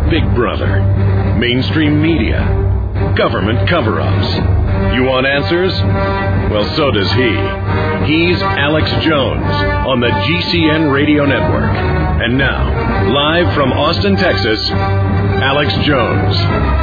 Big Brother, mainstream media, government cover-ups. You want answers? Well, so does he. He's Alex Jones on the GCN Radio Network. And now, live from Austin, Texas, Alex Jones.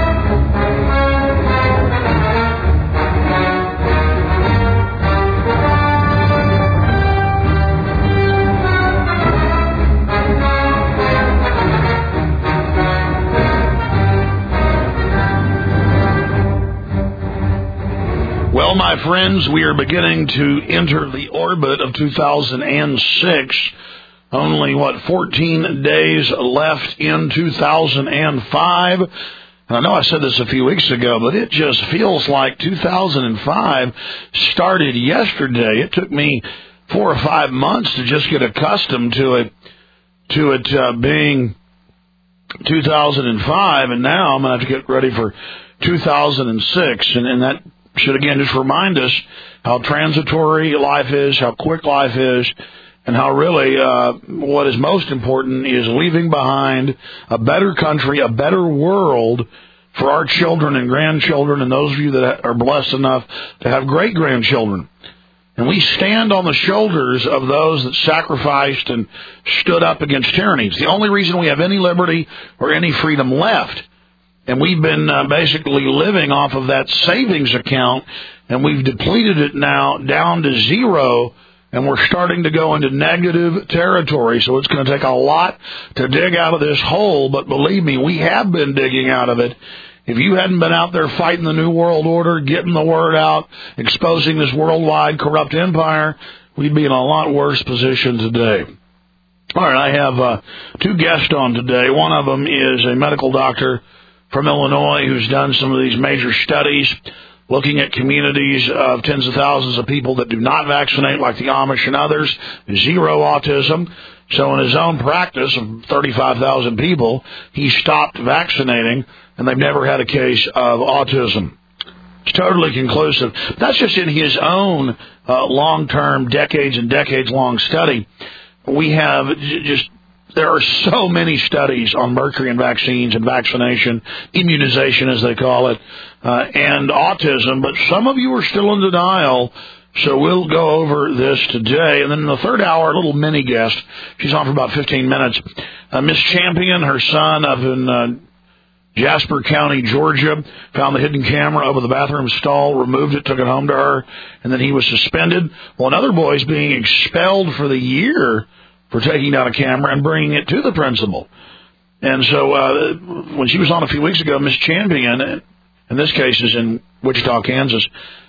Well, my friends, we are beginning to enter the orbit of 2006. Only, 14 days left in 2005. I know I said this a few weeks ago, but it just feels like 2005 started yesterday. It took me 4 or 5 months to just get accustomed to it being 2005, and now I'm going to have to get ready for 2006, and that should again just remind us how transitory life is, how quick life is, and how really what is most important is leaving behind a better country, a better world for our children and grandchildren, and those of you that are blessed enough to have great-grandchildren. And we stand on the shoulders of those that sacrificed and stood up against tyranny. It's the only reason we have any liberty or any freedom left. And we've been basically living off of that savings account, and we've depleted it now down to zero, and we're starting to go into negative territory. So it's going to take a lot to dig out of this hole, but believe me, we have been digging out of it. If you hadn't been out there fighting the New World Order, getting the word out, exposing this worldwide corrupt empire, we'd be in a lot worse position today. All right, I have 2 guests on today. One of them is a medical doctor from Illinois who's done some of these major studies looking at communities of tens of thousands of people that do not vaccinate, like the Amish and others, zero autism. So in his own practice of 35,000 people, he stopped vaccinating, and they've never had a case of autism. It's totally conclusive. That's just in his own long-term, decades and decades-long study. We have there are so many studies on mercury and vaccines and vaccination, immunization as they call it, and autism, but some of you are still in denial, so we'll go over this today. And then in the third hour, a little mini guest. She's on for about 15 minutes. Miss Champion, her son up in Jasper County, Georgia, found the hidden camera over the bathroom stall, removed it, took it home to her, and then he was suspended. Well, another boy is being expelled for the year for taking down a camera and bringing it to the principal. And so when she was on a few weeks ago, Miss Champion, in this case is in Wichita, Kansas,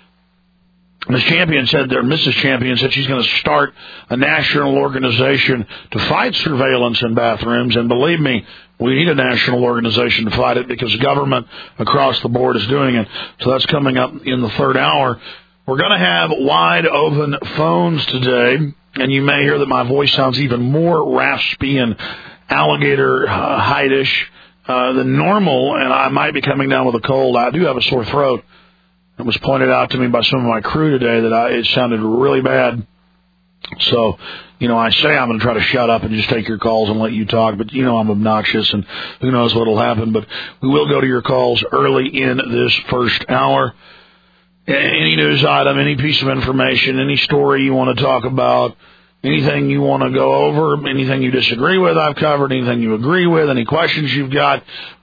Mrs. Champion said she's going to start a national organization to fight surveillance in bathrooms. And believe me, we need a national organization to fight it because government across the board is doing it. So that's coming up in the third hour. We're going to have wide open phones today. And you may hear that my voice sounds even more raspy and alligator heightish than normal, and I might be coming down with a cold. I do have a sore throat. It was pointed out to me by some of my crew today that it sounded really bad. So, I say I'm going to try to shut up and just take your calls and let you talk, but I'm obnoxious, and who knows what will happen. But we will go to your calls early in this first hour. Any news item, any piece of information, any story you want to talk about, anything you want to go over, anything you disagree with, I've covered, anything you agree with, any questions you've got,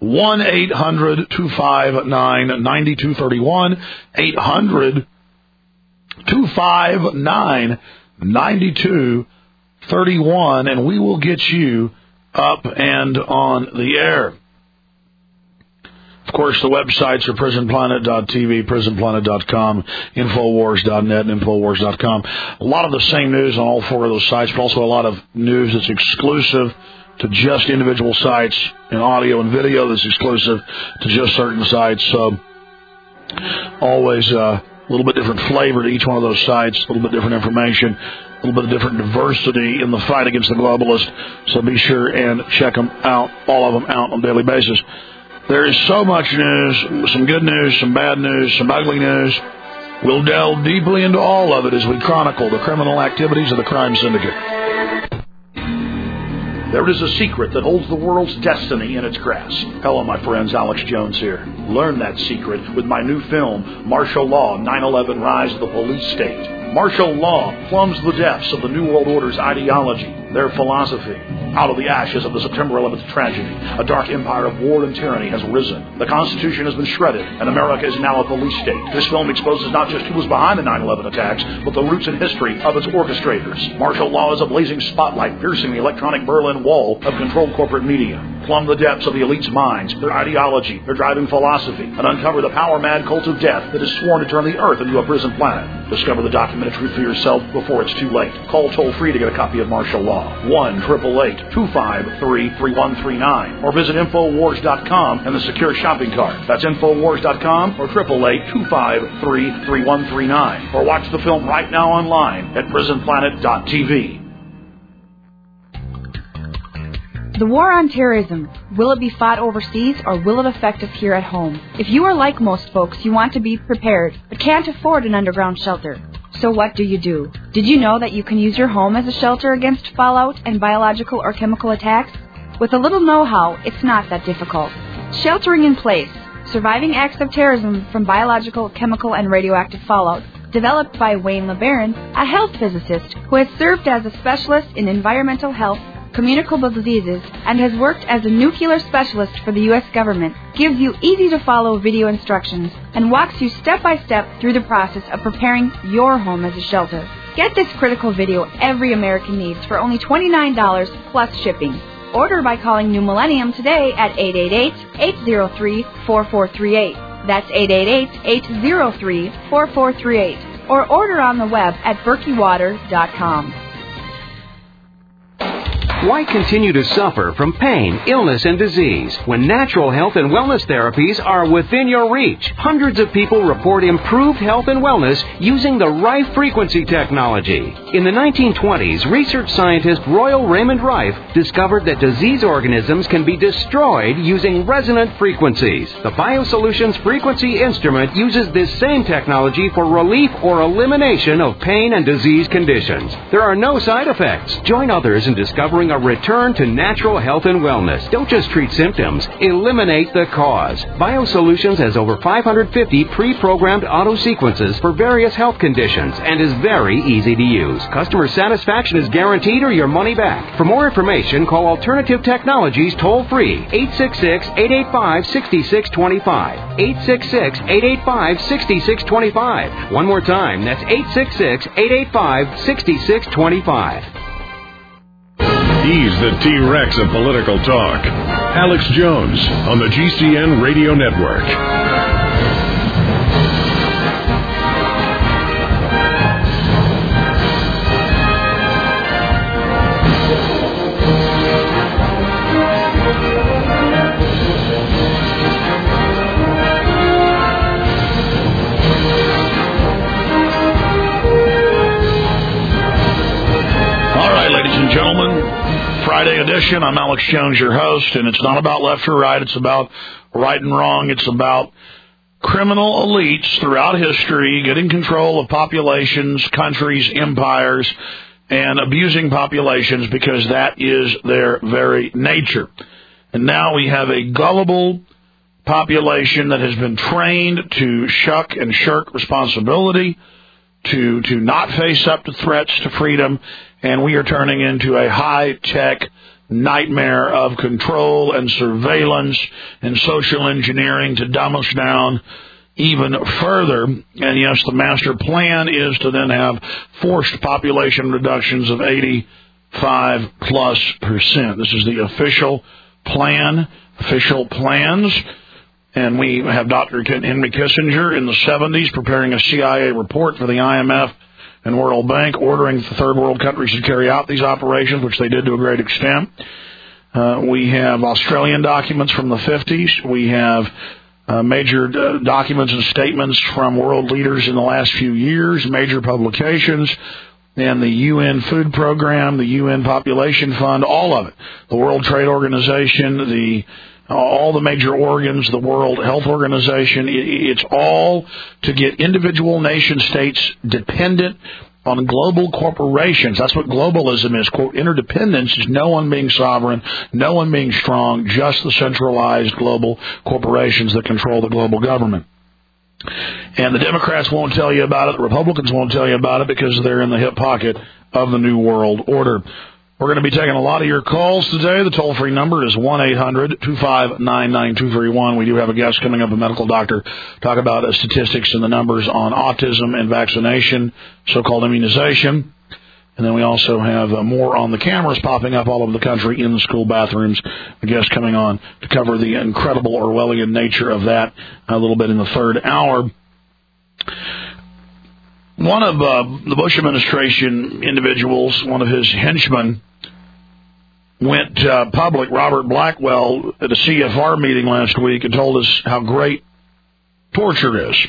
1-800-259-9231, 800-259-9231, and we will get you up and on the air. Of course, the websites are prisonplanet.tv, prisonplanet.com, Infowars.net, and Infowars.com. A lot of the same news on all 4 of those sites, but also a lot of news that's exclusive to just individual sites, and audio and video that's exclusive to just certain sites. So always a little bit different flavor to each one of those sites, a little bit different information, a little bit of different diversity in the fight against the globalists. So be sure and check them out, all of them out on a daily basis. There is so much news, some good news, some bad news, some ugly news. We'll delve deeply into all of it as we chronicle the criminal activities of the crime syndicate. There is a secret that holds the world's destiny in its grasp. Hello, my friends. Alex Jones here. Learn that secret with my new film, Martial Law, 9/11 Rise of the Police State. Martial law plumbs the depths of the New World Order's ideology, their philosophy. Out of the ashes of the September 11th tragedy, a dark empire of war and tyranny has risen. The Constitution has been shredded, and America is now a police state. This film exposes not just who was behind the 9/11 attacks, but the roots and history of its orchestrators. Martial law is a blazing spotlight piercing the electronic Berlin Wall of controlled corporate media. Plumb the depths of the elite's minds, their ideology, their driving philosophy, and uncover the power-mad cult of death that is sworn to turn the Earth into a prison planet. Discover the documented truth for yourself before it's too late. Call toll-free to get a copy of Martial Law, 1-888-253-3139, or visit Infowars.com and the secure shopping cart. That's Infowars.com or 888-253-3139. Or watch the film right now online at PrisonPlanet.tv. The war on terrorism, will it be fought overseas or will it affect us here at home? If you are like most folks, you want to be prepared, but can't afford an underground shelter. So what do? Did you know that you can use your home as a shelter against fallout and biological or chemical attacks? With a little know-how, it's not that difficult. Sheltering in place, surviving acts of terrorism from biological, chemical, and radioactive fallout, developed by Wayne LeBaron, a health physicist who has served as a specialist in environmental health, communicable diseases, and has worked as a nuclear specialist for the U.S. government, gives you easy-to-follow video instructions and walks you step-by-step through the process of preparing your home as a shelter. Get this critical video every American needs for only $29 plus shipping. Order by calling New Millennium today at 888-803-4438. That's 888-803-4438. Or order on the web at berkeywater.com. Why continue to suffer from pain, illness, and disease when natural health and wellness therapies are within your reach? Hundreds of people report improved health and wellness using the Rife frequency technology. In the 1920s, research scientist Royal Raymond Rife discovered that disease organisms can be destroyed using resonant frequencies. The BioSolutions frequency instrument uses this same technology for relief or elimination of pain and disease conditions. There are no side effects. Join others in discovering a return to natural health and wellness. Don't just treat symptoms, eliminate the cause. BioSolutions has over 550 pre-programmed auto sequences for various health conditions and is very easy to use. Customer satisfaction is guaranteed or your money back. For more information, call Alternative Technologies toll-free, 866-885-6625. 866-885-6625. One more time, that's 866-885-6625. He's the T-Rex of political talk. Alex Jones on the GCN Radio Network. All right, ladies and gentlemen. Friday edition. I'm Alex Jones, your host, and it's not about left or right. It's about right and wrong. It's about criminal elites throughout history getting control of populations, countries, empires, and abusing populations because that is their very nature. And now we have a gullible population that has been trained to shuck and shirk responsibility, to not face up to threats to freedom, and we are turning into a high-tech nightmare of control and surveillance and social engineering to dumb us down even further. And yes, the master plan is to then have forced population reductions of 85+%. This is the official plan, official plans. And we have Dr. Henry Kissinger in the 70s preparing a CIA report for the IMF and World Bank, ordering the third world countries to carry out these operations, which they did to a great extent. We have Australian documents from the 50s. We have major documents and statements from world leaders in the last few years, major publications, and the UN Food Program, the UN Population Fund, all of it. The World Trade Organization, all the major organs, the World Health Organization, it's all to get individual nation states dependent on global corporations. That's what globalism is. Quote, interdependence is no one being sovereign, no one being strong, just the centralized global corporations that control the global government. And the Democrats won't tell you about it. The Republicans won't tell you about it because they're in the hip pocket of the New World Order. We're going to be taking a lot of your calls today. The toll-free number is 1-800-259-9231. We do have a guest coming up, a medical doctor, talk about statistics and the numbers on autism and vaccination, so-called immunization. And then we also have more on the cameras popping up all over the country in the school bathrooms. A guest coming on to cover the incredible Orwellian nature of that a little bit in the third hour. One of the Bush administration individuals, one of his henchmen, went public, Robert Blackwell, at a CFR meeting last week and told us how great torture is.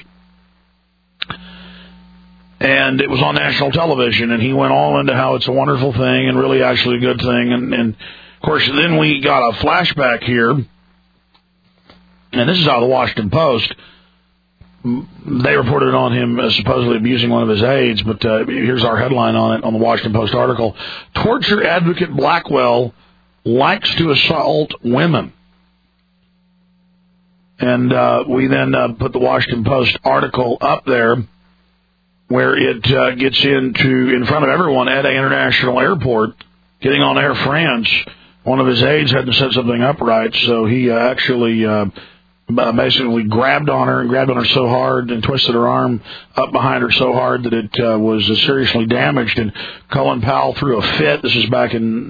And it was on national television, and he went all into how it's a wonderful thing and really actually a good thing. And of course, then we got a flashback here, and this is out of the Washington Post. They reported on him supposedly abusing one of his aides, but here's our headline on it on the Washington Post article. Torture advocate Blackwell likes to assault women. And we then put the Washington Post article up there where it gets into, in front of everyone at an international airport, getting on Air France. One of his aides hadn't set something up right, so he actually basically grabbed on her so hard and twisted her arm up behind her so hard that it was seriously damaged. And Colin Powell threw a fit. This is back in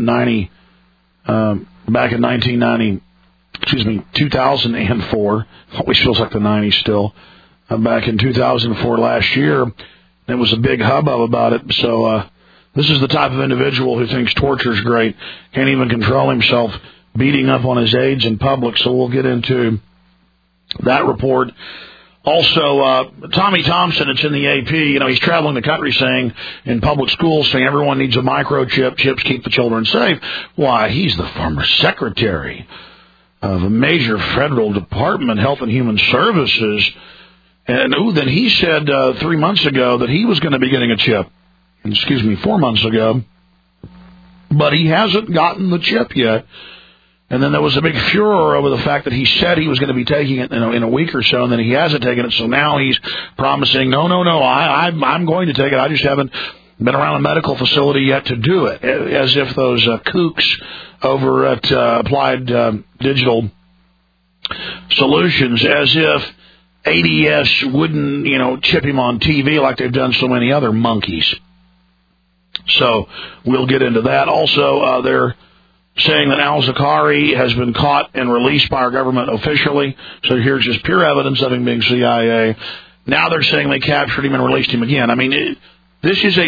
2004. Always feels like the 90s still. Back in 2004 last year, there was a big hubbub about it. So this is the type of individual who thinks torture is great, can't even control himself, beating up on his aides in public. So we'll get into that report. Also, Tommy Thompson, it's in the AP, he's traveling the country saying, in public schools, saying everyone needs a microchip, chips keep the children safe. Why, he's the former secretary of a major federal department, Health and Human Services. And then he said 3 months ago that he was going to be getting a chip. 4 months ago. But he hasn't gotten the chip yet. And then there was a big furor over the fact that he said he was going to be taking it in a week or so, and then he hasn't taken it. So now he's promising, no, I'm going to take it. I just haven't been around a medical facility yet to do it. As if those kooks over at Applied Digital Solutions, as if ADS wouldn't, chip him on TV like they've done so many other monkeys. So we'll get into that. Also, they're saying that al-Zakari has been caught and released by our government officially. So here's just pure evidence of him being CIA. Now they're saying they captured him and released him again. I mean, this is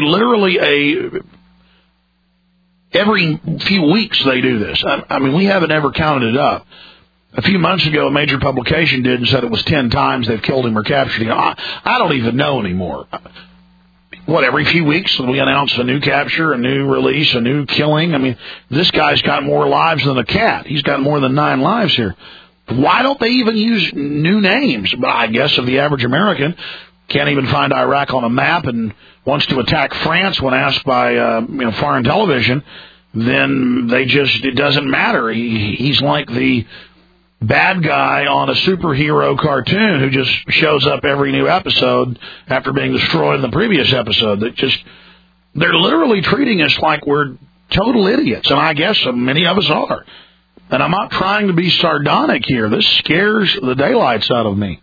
every few weeks they do this. I mean, we haven't ever counted it up. A few months ago, a major publication did and said it was 10 times they've killed him or captured him. I don't even know anymore. Every few weeks we announce a new capture, a new release, a new killing. I mean, this guy's got more lives than a cat. He's got more than 9 lives here. Why don't they even use new names? But I guess if the average American can't even find Iraq on a map and wants to attack France when asked by foreign television, then it doesn't matter. He's like the bad guy on a superhero cartoon who just shows up every new episode after being destroyed in the previous episode. They're literally treating us like we're total idiots, and I guess many of us are. And I'm not trying to be sardonic here. This scares the daylights out of me.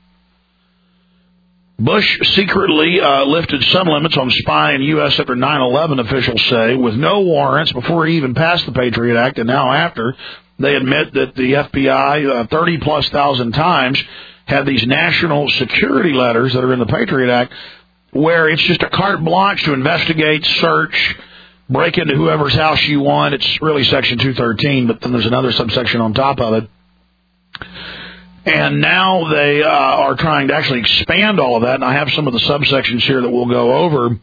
Bush secretly lifted some limits on spying in U.S. after 9/11, officials say, with no warrants before he even passed the Patriot Act, and now after. They admit that the FBI 30-plus thousand times had these national security letters that are in the Patriot Act where it's just a carte blanche to investigate, search, break into whoever's house you want. It's really Section 213, but then there's another subsection on top of it. And now they are trying to actually expand all of that, and I have some of the subsections here that we'll go over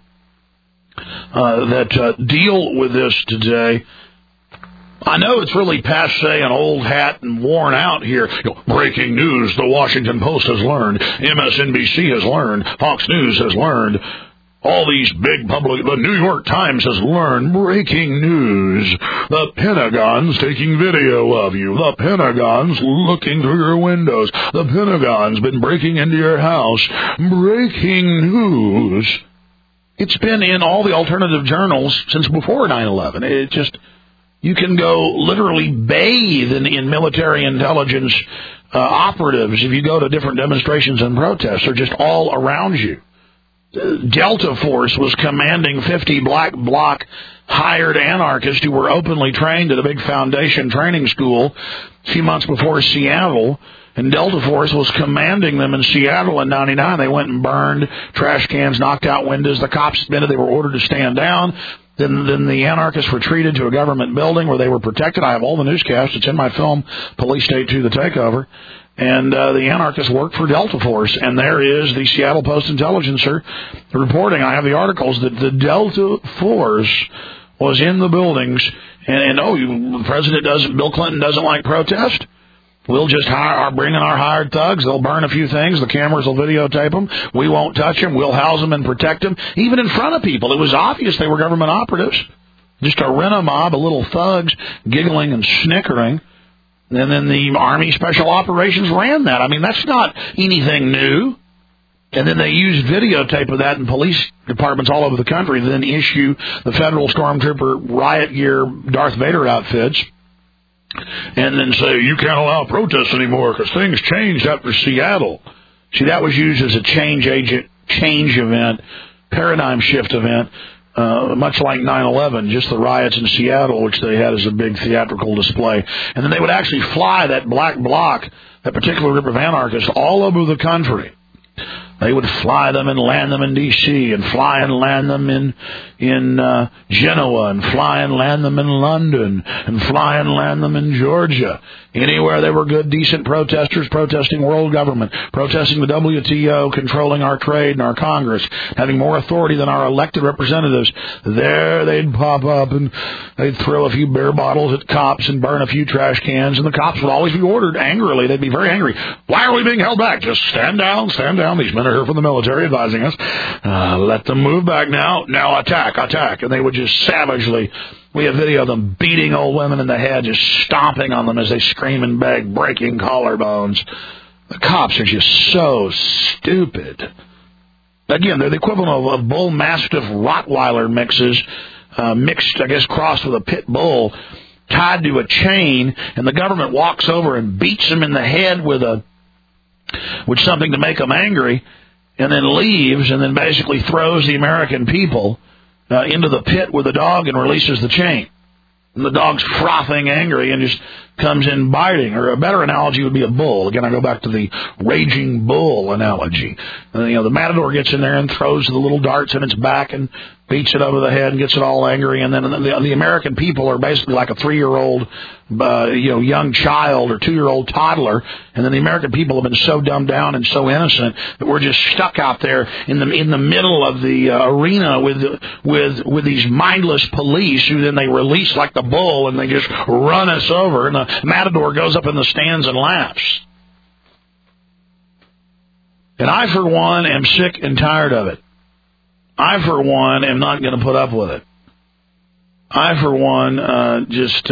that deal with this today. I know it's really passé and old hat and worn out here. Breaking news, the Washington Post has learned, MSNBC has learned, Fox News has learned. all these big public... The New York Times has learned breaking news. The Pentagon's taking video of you. The Pentagon's looking through your windows. The Pentagon's been breaking into your house. Breaking news. It's been in all the alternative journals since before 9/11. It just... You can go literally bathe in military intelligence operatives if you go to different demonstrations and protests. They're just all around you. Delta Force was commanding 50 black bloc hired anarchists who were openly trained at a big foundation training school a few months before Seattle, and Delta Force was commanding them in Seattle in 99. They went and burned trash cans, knocked out windows. The cops admitted they were ordered to stand down. Then the anarchists retreated to a government building where they were protected. I have all the newscasts. It's in my film, Police State 2, The Takeover. And the anarchists worked for Delta Force, and there is the Seattle Post-Intelligencer reporting. I have the articles that the Delta Force was in the buildings, and Bill Clinton doesn't like protest. We'll just bring in our hired thugs. They'll burn a few things. The cameras will videotape them. We won't touch them. We'll house them and protect them, even in front of people. It was obvious they were government operatives, just a rent-a-mob of little thugs giggling and snickering. And then the Army Special Operations ran that. I mean, that's not anything new. And then they used videotape of that in police departments all over the country, then issue the federal stormtrooper riot gear Darth Vader outfits, and then say, you can't allow protests anymore because things changed after Seattle. See, that was used as a change event, paradigm shift event, much like 9/11, just the riots in Seattle, which they had as a big theatrical display. And then they would actually fly that black bloc, that particular group of anarchists, all over the country. They would fly them and land them in D.C. and fly and land them in Genoa and fly and land them in London and fly and land them in Georgia. Anywhere they were good, decent protesters protesting world government, protesting the WTO, controlling our trade and our Congress, having more authority than our elected representatives. There they'd pop up and they'd throw a few beer bottles at cops and burn a few trash cans, and the cops would always be ordered angrily. They'd be very angry. Why are we being held back? Just stand down, stand down. These men are here from the military advising us. Let them move back now. Now attack. And they would just savagely, we have video of them beating old women in the head, just stomping on them as they scream and beg, breaking collarbones. The cops are just so stupid. Again, they're the equivalent of bull mastiff Rottweiler mixes, mixed, I guess, crossed with a pit bull, tied to a chain, and the government walks over and beats them in the head with something to make them angry, and then leaves, and then basically throws the American people into the pit with the dog and releases the chain. And the dog's frothing angry and just comes in biting. Or a better analogy would be a bull. Again, I go back to the raging bull analogy. The matador gets in there and throws the little darts in its back and beats it over the head and gets it all angry. And then the American people are basically like a 3-year-old young child or 2-year-old toddler. And then the American people have been so dumbed down and so innocent that we're just stuck out there in the middle of the arena with these mindless police who then they release like the bull and they just run us over. And the matador goes up in the stands and laughs. And I, for one, am sick and tired of it. I, for one, am not going to put up with it. I, for one, I'm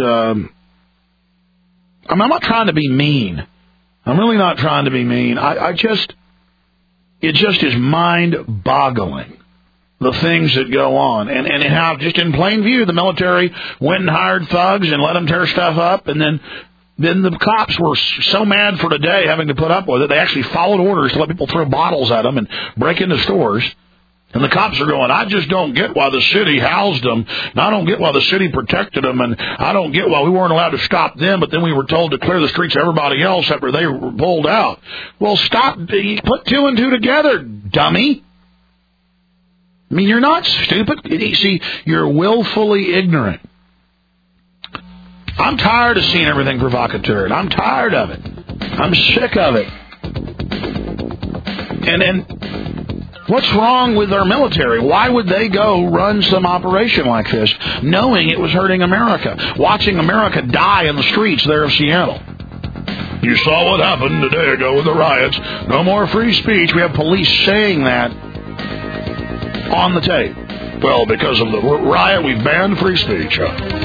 not trying to be mean. I'm really not trying to be mean. It just is mind-boggling, the things that go on. And how, just in plain view, the military went and hired thugs and let them tear stuff up, and then the cops were so mad for today having to put up with it, they actually followed orders to let people throw bottles at them and break into stores. And the cops are going, I just don't get why the city housed them, and I don't get why the city protected them, and I don't get why we weren't allowed to stop them, but then we were told to clear the streets of everybody else after they were pulled out. Well, put 2 and 2 together, dummy. I mean, you're not stupid. See, you're willfully ignorant. I'm tired of seeing everything provocateur, and I'm tired of it. I'm sick of it. And what's wrong with our military? Why would they go run some operation like this, knowing it was hurting America, watching America die in the streets there of Seattle? You saw what happened a day ago with the riots. No more free speech. We have police saying that on the tape. Well, because of the riot, we've banned free speech.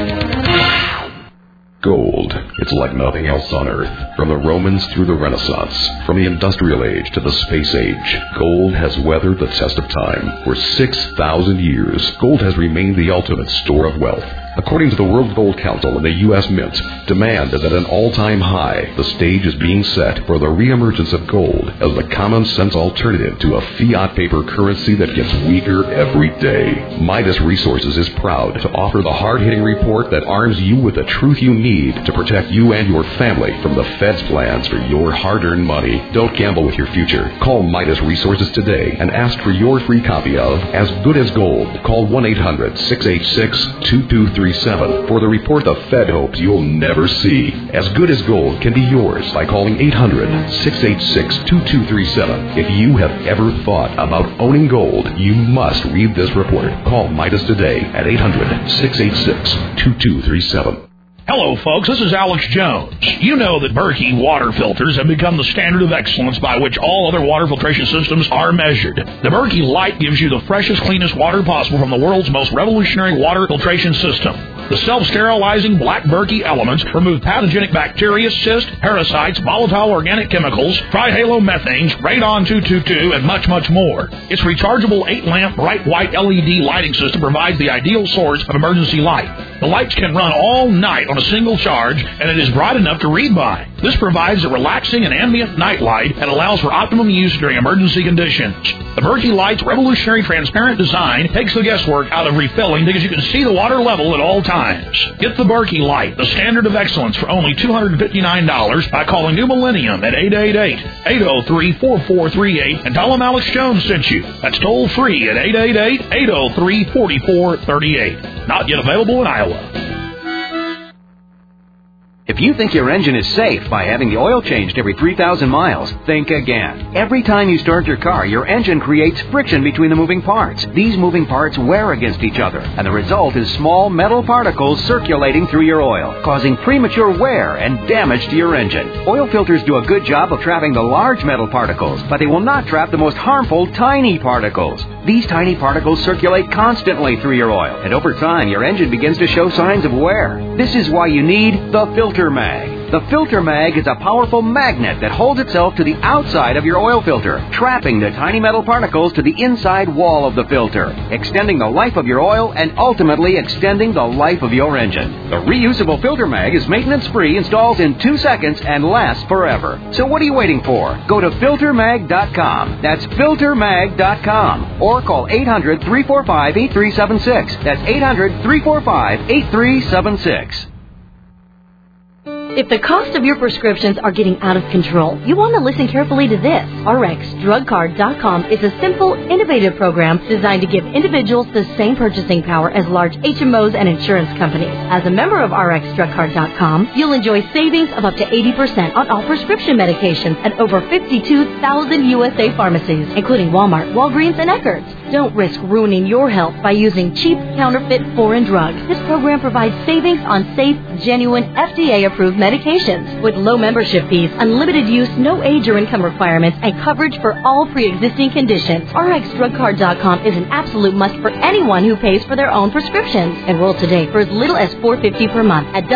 Gold. It's like nothing else on Earth. From the Romans through the Renaissance, from the Industrial Age to the Space Age, gold has weathered the test of time. For 6,000 years, gold has remained the ultimate store of wealth. According to the World Gold Council and the U.S. Mint, demand is at an all-time high. The stage is being set for the reemergence of gold as the common-sense alternative to a fiat paper currency that gets weaker every day. Midas Resources is proud to offer the hard-hitting report that arms you with the truth you need to protect you and your family from the Fed's plans for your hard-earned money. Don't gamble with your future. Call Midas Resources today and ask for your free copy of As Good as Gold. Call 1-800-686-2237 for the report the Fed hopes you'll never see. As Good as Gold can be yours by calling 800-686-2237. If you have ever thought about owning gold, you must read this report. Call Midas today at 800-686-2237. Hello, folks. This is Alex Jones. You know that Berkey water filters have become the standard of excellence by which all other water filtration systems are measured. The Berkey Light gives you the freshest, cleanest water possible from the world's most revolutionary water filtration system. The self-sterilizing black Berkey elements remove pathogenic bacteria, cysts, parasites, volatile organic chemicals, trihalomethanes, radon-222, and much, much more. Its rechargeable 8-lamp bright white LED lighting system provides the ideal source of emergency light. The lights can run all night on a single charge, and it is bright enough to read by. This provides a relaxing and ambient night light and allows for optimum use during emergency conditions. The Berkey Light's revolutionary transparent design takes the guesswork out of refilling because you can see the water level at all times. Get the Berkey Light, the standard of excellence, for only $259 by calling New Millennium at 888-803-4438 and tell them Alex Jones sent you. That's toll free at 888-803-4438. Not yet available in Iowa. If you think your engine is safe by having the oil changed every 3,000 miles, think again. Every time you start your car, your engine creates friction between the moving parts. These moving parts wear against each other, and the result is small metal particles circulating through your oil, causing premature wear and damage to your engine. Oil filters do a good job of trapping the large metal particles, but they will not trap the most harmful tiny particles. These tiny particles circulate constantly through your oil, and over time, your engine begins to show signs of wear. This is why you need the Filter Mag. The Filter Mag is a powerful magnet that holds itself to the outside of your oil filter, trapping the tiny metal particles to the inside wall of the filter, extending the life of your oil and ultimately extending the life of your engine. The reusable Filter Mag is maintenance-free, installs in 2 seconds, and lasts forever. So what are you waiting for? Go to FilterMag.com. That's FilterMag.com. Or call 800-345-8376. That's 800-345-8376. If the cost of your prescriptions are getting out of control, you want to listen carefully to this. RxDrugCard.com is a simple, innovative program designed to give individuals the same purchasing power as large HMOs and insurance companies. As a member of RxDrugCard.com, you'll enjoy savings of up to 80% on all prescription medications at over 52,000 USA pharmacies, including Walmart, Walgreens, and Eckerd's. Don't risk ruining your health by using cheap, counterfeit foreign drugs. This program provides savings on safe, genuine, FDA-approved medications with low membership fees, unlimited use, no age or income requirements, and coverage for all pre-existing conditions. RxDrugCard.com is an absolute must for anyone who pays for their own prescriptions. Enroll today for as little as $4.50 per month at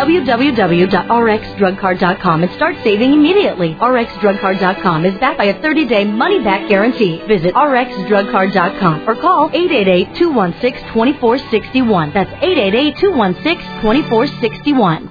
www.rxdrugcard.com and start saving immediately. RxDrugCard.com is backed by a 30-day money-back guarantee. Visit RxDrugCard.com or call 888-216-2461. That's 888-216-2461.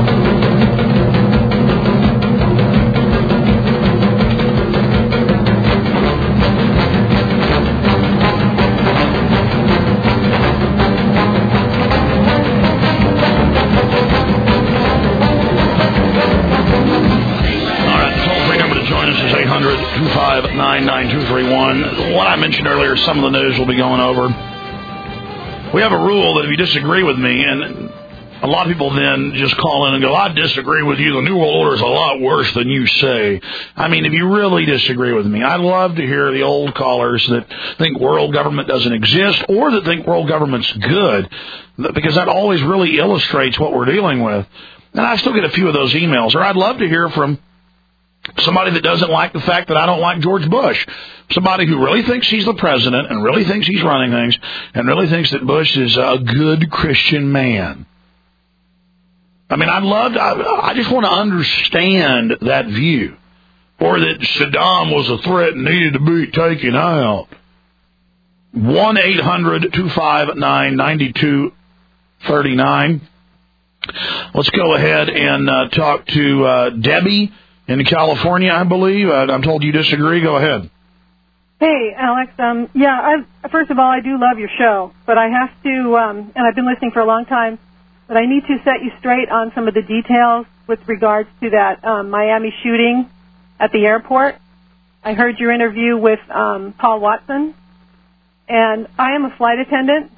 What I mentioned earlier, some of the news we'll be going over. We have a rule that if you disagree with me, and a lot of people then just call in and go, I disagree with you, the New World Order is a lot worse than you say. I mean, if you really disagree with me, I'd love to hear the old callers that think world government doesn't exist or that think world government's good, because that always really illustrates what we're dealing with. And I still get a few of those emails, or I'd love to hear from somebody that doesn't like the fact that I don't like George Bush, somebody who really thinks he's the president and really thinks he's running things and really thinks that Bush is a good Christian man. I mean, I just want to understand that view. Or that Saddam was a threat and needed to be taken out. 1-800-259-9239. Let's go ahead and talk to Debbie in California, I believe. I'm told you disagree. Go ahead. Hey, Alex. First of all, I do love your show, but I have to, and I've been listening for a long time, but I need to set you straight on some of the details with regards to that Miami shooting at the airport. I heard your interview with Paul Watson, and I am a flight attendant,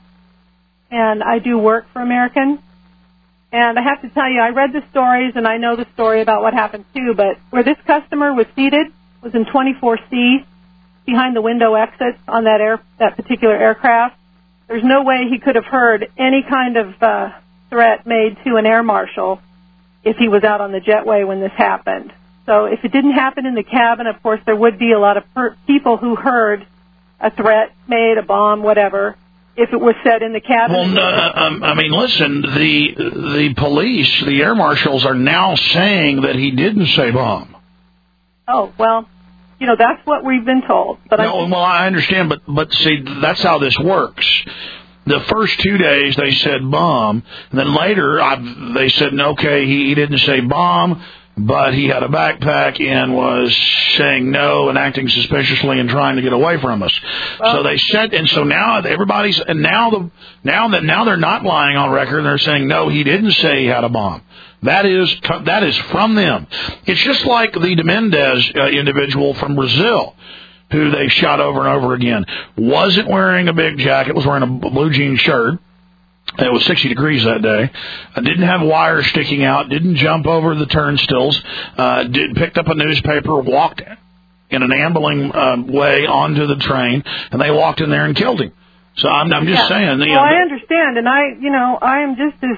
and I do work for American. And I have to tell you, I read the stories, and I know the story about what happened too, but where this customer was seated was in 24C, behind the window exit on that particular aircraft. There's no way he could have heard any kind of threat made to an air marshal if he was out on the jetway when this happened. So if it didn't happen in the cabin, of course, there would be a lot of people who heard a threat made, a bomb, whatever, if it was said in the cabin. Well, no, I mean, listen, the police, the air marshals, are now saying that he didn't say bomb. Oh, well, that's what we've been told. But I understand, but see, that's how this works. The first 2 days they said bomb, and then later they said, okay, he didn't say bomb, but he had a backpack and was saying no and acting suspiciously and trying to get away from us. Well, so they said, and so now everybody's, and now they're not lying on record. They're saying no, he didn't say he had a bomb. That is from them. It's just like the de Mendes individual from Brazil, who they shot over and over again. Wasn't wearing a big jacket, was wearing a blue jean shirt. It was 60 degrees that day. Didn't have wires sticking out. Didn't jump over the turnstiles. Picked up a newspaper, walked in an ambling way onto the train, and they walked in there and killed him. So I'm just saying. Well, I understand, and I am just as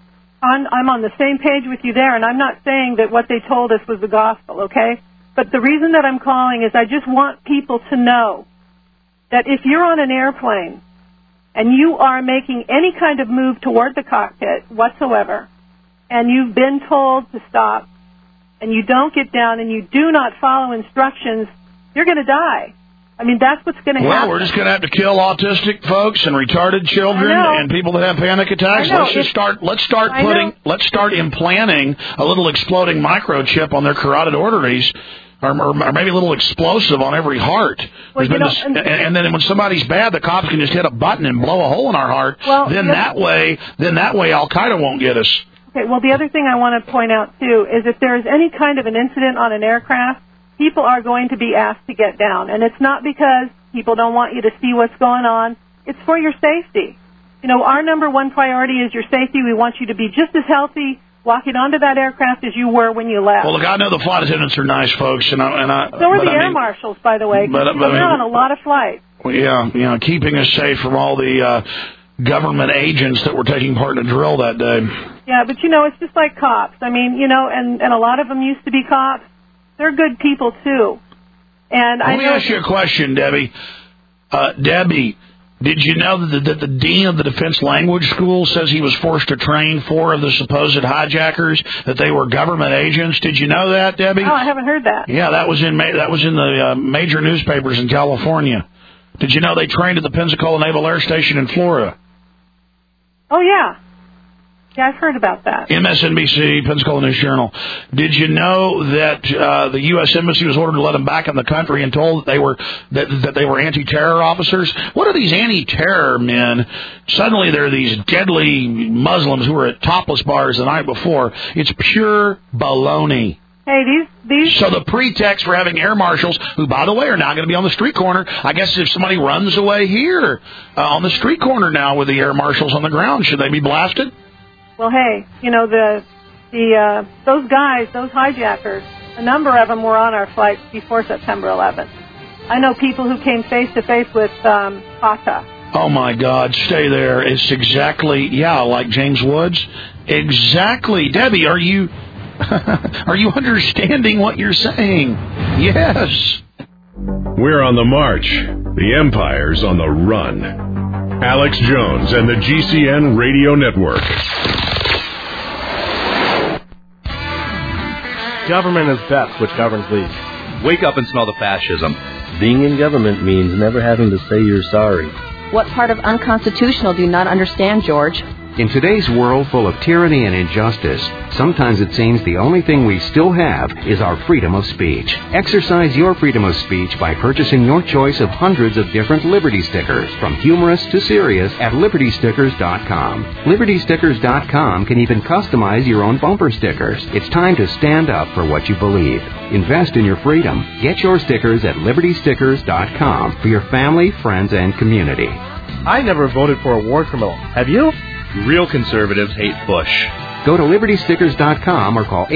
I'm on the same page with you there, and I'm not saying that what they told us was the gospel, okay? But the reason that I'm calling is I just want people to know that if you're on an airplane and you are making any kind of move toward the cockpit whatsoever, and you've been told to stop, and you don't get down and you do not follow instructions, you're going to die. I mean, that's what's going to happen. Well, we're just going to have to kill autistic folks and retarded children and people that have panic attacks. Let's start implanting a little exploding microchip on their carotid arteries, or maybe a little explosive on every heart. Well, and then when somebody's bad, the cops can just hit a button and blow a hole in our heart. Well, then that way Al Qaeda won't get us. Okay. Well, the other thing I want to point out too is if there is any kind of an incident on an aircraft, people are going to be asked to get down, and it's not because people don't want you to see what's going on. It's for your safety. Our number one priority is your safety. We want you to be just as healthy walking onto that aircraft as you were when you left. Well, look, I know the flight attendants are nice folks, so are the air marshals, by the way. They're on a lot of flights. Well, yeah, keeping us safe from all the government agents that were taking part in a drill that day. Yeah, but it's just like cops. I mean, and a lot of them used to be cops. They're good people too. And let me ask you a question, Debbie. Debbie, did you know that the dean of the Defense Language School says he was forced to train 4 of the supposed hijackers, that they were government agents? Did you know that, Debbie? No, I haven't heard that. Yeah, that was in the major newspapers in California. Did you know they trained at the Pensacola Naval Air Station in Florida? Oh, yeah. Yeah, I've heard about that. MSNBC, Pensacola News Journal. Did you know that the U.S. Embassy was ordered to let them back in the country and told that they were anti-terror officers? What are these anti-terror men? Suddenly they're these deadly Muslims who were at topless bars the night before. It's pure baloney. Hey, these. So the pretext for having air marshals, who, by the way, are now going to be on the street corner. I guess if somebody runs away here on the street corner now with the air marshals on the ground, should they be blasted? Well, hey, those guys, those hijackers, a number of them were on our flights before September 11th. I know people who came face-to-face with Fata. Oh, my God, stay there. It's exactly, like James Woods. Exactly. Debbie, are you Are you understanding what you're saying? Yes. We're on the march. The empire's on the run. Alex Jones and the GCN Radio Network. Government is best, which governs least. Wake up and smell the fascism. Being in government means never having to say you're sorry. What part of unconstitutional do you not understand, George? In today's world full of tyranny and injustice, sometimes it seems the only thing we still have is our freedom of speech. Exercise your freedom of speech by purchasing your choice of hundreds of different Liberty stickers, from humorous to serious, at LibertyStickers.com. LibertyStickers.com can even customize your own bumper stickers. It's time to stand up for what you believe. Invest in your freedom. Get your stickers at LibertyStickers.com for your family, friends, and community. I never voted for a war criminal. Have you? Real conservatives hate Bush. Go to LibertyStickers.com or call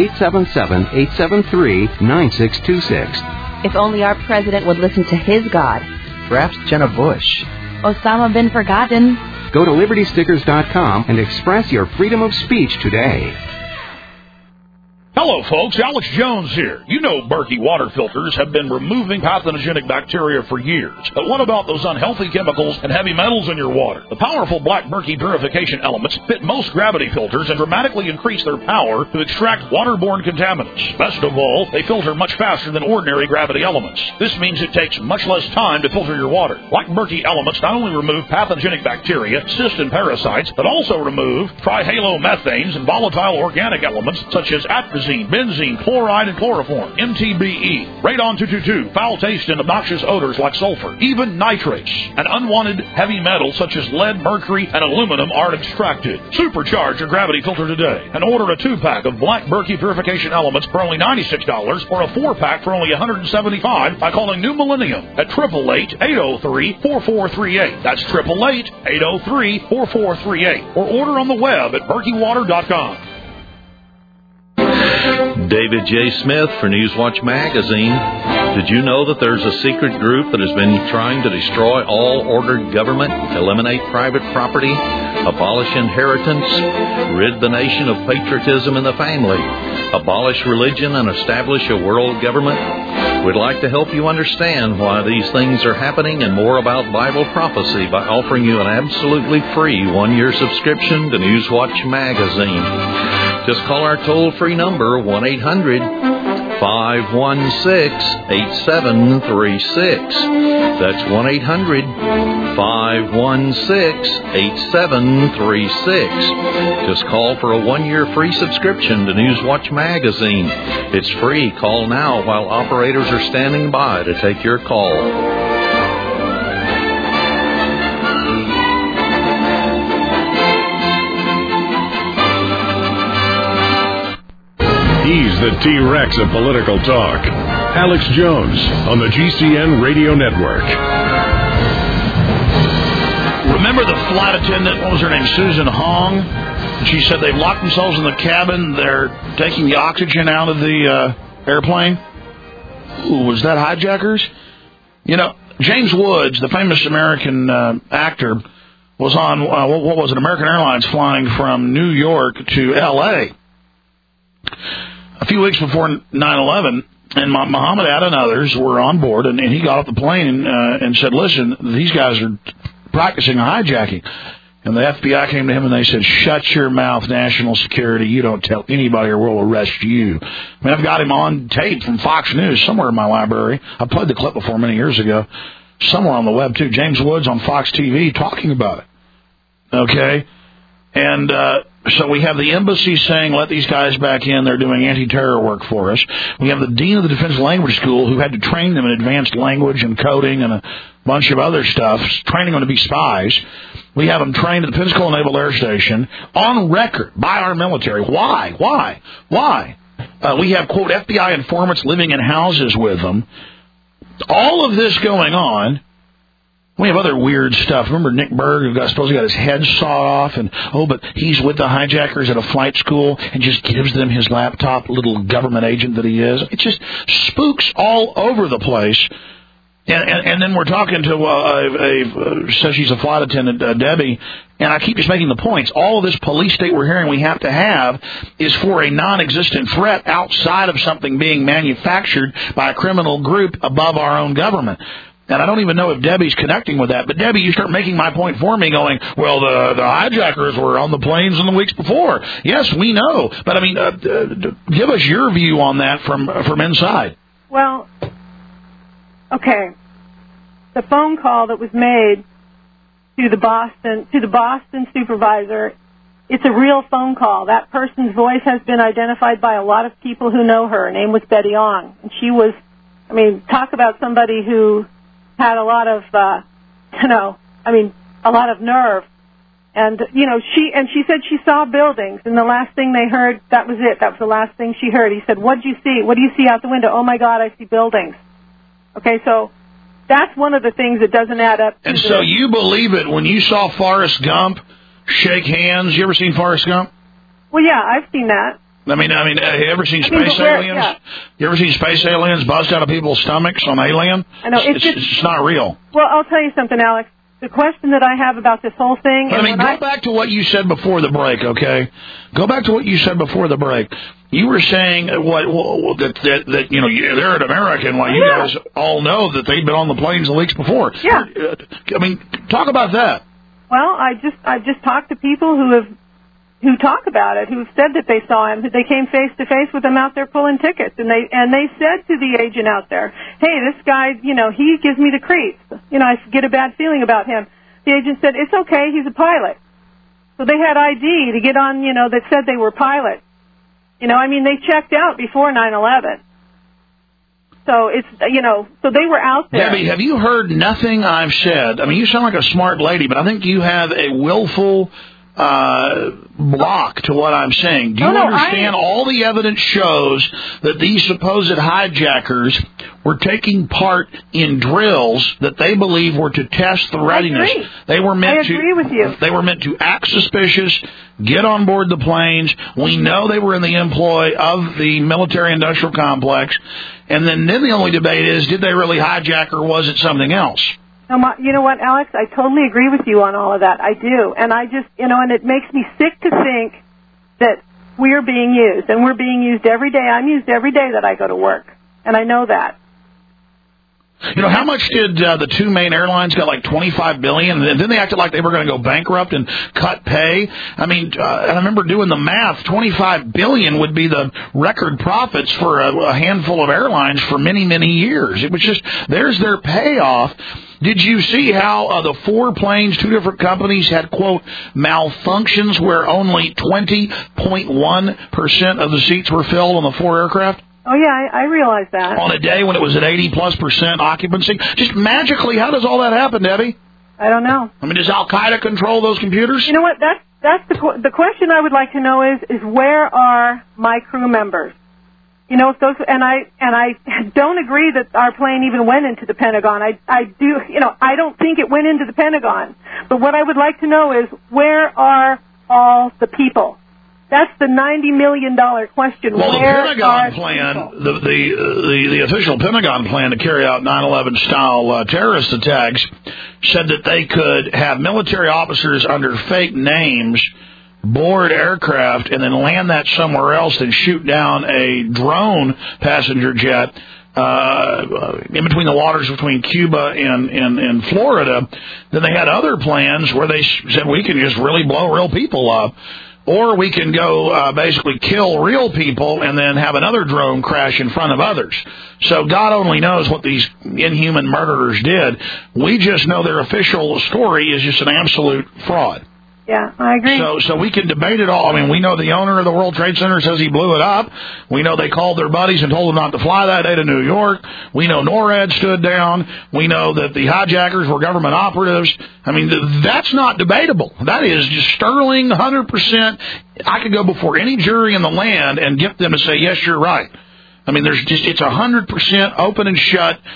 877-873-9626. If only our president would listen to his God. Perhaps Jenna Bush. Osama bin Forgotten. Go to LibertyStickers.com and express your freedom of speech today. Hello, folks. Alex Jones here. You know Berkey water filters have been removing pathogenic bacteria for years. But what about those unhealthy chemicals and heavy metals in your water? The powerful Black Berkey purification elements fit most gravity filters and dramatically increase their power to extract waterborne contaminants. Best of all, they filter much faster than ordinary gravity elements. This means it takes much less time to filter your water. Black Berkey elements not only remove pathogenic bacteria, cysts, and parasites, but also remove trihalomethanes and volatile organic elements such as atrazine, benzene, chloride, and chloroform, MTBE, radon-222, foul taste and obnoxious odors like sulfur, even nitrates, and unwanted heavy metals such as lead, mercury, and aluminum are extracted. Supercharge your gravity filter today and order a 2-pack of Black Berkey purification elements for only $96 or a 4-pack for only $175 by calling New Millennium at 888-803-4438. That's 888-803-4438. Or order on the web at berkeywater.com. David J. Smith for Newswatch Magazine. Did you know that there's a secret group that has been trying to destroy all ordered government, eliminate private property, abolish inheritance, rid the nation of patriotism in the family, abolish religion, and establish a world government? We'd like to help you understand why these things are happening and more about Bible prophecy by offering you an absolutely free 1-year subscription to Newswatch Magazine. Just call our toll-free number, 1-800-516-8736. That's 1-800-516-8736. Just call for a 1-year free subscription to Newswatch Magazine. It's free. Call now while operators are standing by to take your call. He's the T-Rex of political talk. Alex Jones on the GCN Radio Network. Remember the flight attendant, what was her name, Susan Hong? She said they've locked themselves in the cabin. They're taking the oxygen out of the airplane. Ooh, was that hijackers? You know, James Woods, the famous American actor, was on, what was it, American Airlines flying from New York to L.A. a few weeks before 9/11, and Muhammad Ali and others were on board, and he got off the plane and said, listen, these guys are practicing a hijacking. And the FBI came to him and they said, shut your mouth, national security. You don't tell anybody or we'll arrest you. I mean, I've got him on tape from Fox News somewhere in my library. I played the clip before many years ago, somewhere on the web, too. James Woods on Fox TV talking about it. Okay? And so we have the embassy saying, let these guys back in. They're doing anti-terror work for us. We have the dean of the Defense Language School who had to train them in advanced language and coding and a bunch of other stuff, training them to be spies. We have them trained at the Pensacola Naval Air Station on record by our military. Why? We have, quote, FBI informants living in houses with them. All of this going on. We have other weird stuff. Remember Nick Berg, who supposedly got his head sawed off, and but he's with the hijackers at a flight school and just gives them his laptop, little government agent that he is. It just spooks all over the place. And then we're talking to says she's a flight attendant, Debbie, and I keep just making the points. All of this police state we're hearing we have to have is for a non-existent threat outside of something being manufactured by a criminal group above our own government. And I don't even know if Debbie's connecting with that. But, Debbie, you start making my point for me going, well, the hijackers were on the planes in the weeks before. Yes, we know. But, I mean, give us your view on that from inside. Well, okay. The phone call that was made to the Boston supervisor, it's a real phone call. That person's voice has been identified by a lot of people who know her. Her name was Betty Ong. And she was, I mean, talk about somebody who had a lot of, a lot of nerve. And, she said she saw buildings, and the last thing they heard, that was it. That was the last thing she heard. He said, what do you see? What do you see out the window? Oh, my God, I see buildings. Okay, so that's one of the things that doesn't add up. And so you believe it when you saw Forrest Gump shake hands? You ever seen Forrest Gump? Well, yeah, I've seen that. Have you ever seen space aliens? Yeah. You ever seen space aliens bust out of people's stomachs on Alien? I know. It's just not real. Well, I'll tell you something, Alex. The question that I have about this whole thing... go back to what you said before the break, okay? Go back to what you said before the break. You were saying that they're an American. Well, you guys all know that they've been on the planes the weeks before. Yeah. I mean, talk about that. Well, I've just talked to people who talk about it, who've said that they saw him, that they came face to face with him out there pulling tickets, and they said to the agent out there, hey, this guy, he gives me the creeps. I get a bad feeling about him. The agent said, it's okay, he's a pilot. So they had ID to get on, that said they were pilots. They checked out before 9/11. So it's, so they were out there. Debbie, have you heard nothing I've said? I mean, you sound like a smart lady, but I think you have a willful block to what I'm saying. Do you understand all the evidence shows that these supposed hijackers were taking part in drills that they believe were to test the readiness? I agree with you. They were meant to act suspicious, get on board the planes. We know they were in the employ of the military-industrial complex. And then the only debate is, did they really hijack or was it something else? You know what, Alex? I totally agree with you on all of that. I do. And I just, and it makes me sick to think that we're being used. And we're being used every day. I'm used every day that I go to work. And I know that. How much did the two main airlines get? Like $25 billion, and then they acted like they were going to go bankrupt and cut pay. I mean, I remember doing the math. $25 billion would be the record profits for a handful of airlines for many, many years. It was just, there's their payoff. Did you see how the 4 planes, 2 different companies, had, quote, malfunctions where only 20.1% of the seats were filled on the 4 aircraft? Oh, yeah, I realize that. On a day when it was at 80+% occupancy? Just magically, how does all that happen, Debbie? I don't know. I mean, does Al-Qaeda control those computers? You know what? That's the question I would like to know is where are my crew members? If those, and I don't agree that our plane even went into the Pentagon. I do, I don't think it went into the Pentagon. But what I would like to know is where are all the people? That's the $90 million question. Well, the Pentagon plan, the official Pentagon plan to carry out 9/11 style terrorist attacks said that they could have military officers under fake names board aircraft and then land that somewhere else and shoot down a drone passenger jet in between the waters between Cuba and Florida. Then they had other plans where they said we can just really blow real people up. Or we can go basically kill real people and then have another drone crash in front of others. So God only knows what these inhuman murderers did. We just know their official story is just an absolute fraud. Yeah, I agree. So we can debate it all. I mean, we know the owner of the World Trade Center says he blew it up. We know they called their buddies and told them not to fly that day to New York. We know NORAD stood down. We know that the hijackers were government operatives. I mean, that's not debatable. That is just sterling 100%. I could go before any jury in the land and get them to say, yes, you're right. I mean, it's 100% open and shut.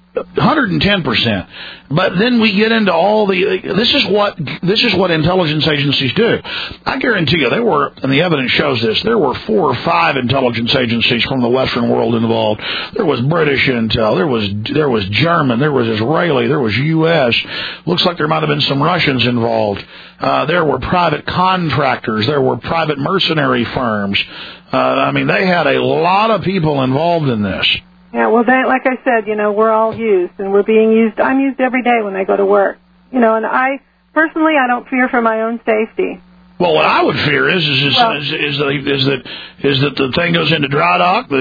110%. But then we get into all this is what intelligence agencies do. I guarantee you, and the evidence shows this, there were 4 or 5 intelligence agencies from the Western world involved. There was British intel, there was German, there was Israeli, there was U.S. Looks like there might have been some Russians involved. There were private contractors, there were private mercenary firms. They had a lot of people involved in this. Yeah, well, like I said, we're all used, and we're being used. I'm used every day when I go to work. And I don't fear for my own safety. Well, what I would fear is that the thing goes into dry dock.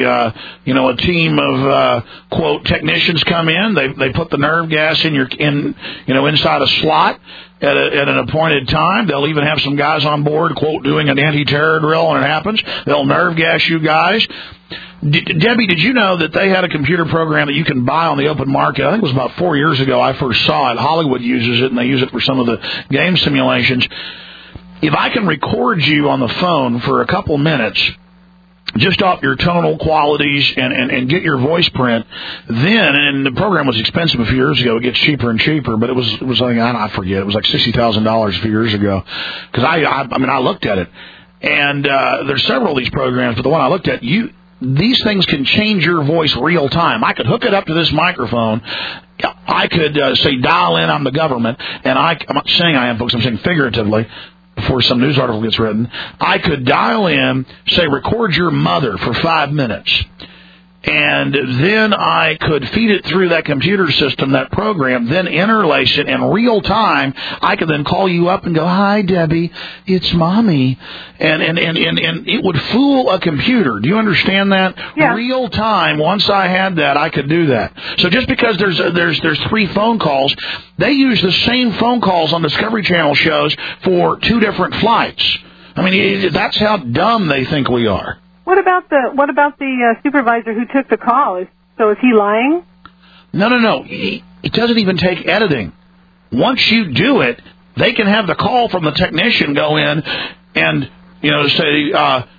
A team of quote technicians come in. They put the nerve gas inside a slot at an appointed time. They'll even have some guys on board, quote, doing an anti-terror drill when it happens. They'll nerve gas you guys. Debbie, did you know that they had a computer program that you can buy on the open market? I think it was about 4 years ago I first saw it. Hollywood uses it, and they use it for some of the game simulations. If I can record you on the phone for a couple minutes, just off your tonal qualities and get your voice print, then, and the program was expensive a few years ago. It gets cheaper and cheaper, but it was like, I forget, it was like $60,000 a few years ago. Because I looked at it. And there's several of these programs, but the one I looked at, these things can change your voice real time. I could hook it up to this microphone. I could say, dial in, I'm the government. And I'm not saying I am, folks, I'm saying figuratively, before some news article gets written. I could dial in, say, record your mother for 5 minutes. And then I could feed it through that computer system, that program, then interlace it in real time. I could then call you up and go, "Hi, Debbie, it's Mommy," and it would fool a computer. Do you understand that? Yeah. Real time. Once I had that, I could do that. So just because there's 3 phone calls, they use the same phone calls on Discovery Channel shows for 2 different flights. That's how dumb they think we are. What about the supervisor who took the call? Is he lying? No. It doesn't even take editing. Once you do it, they can have the call from the technician go in and say,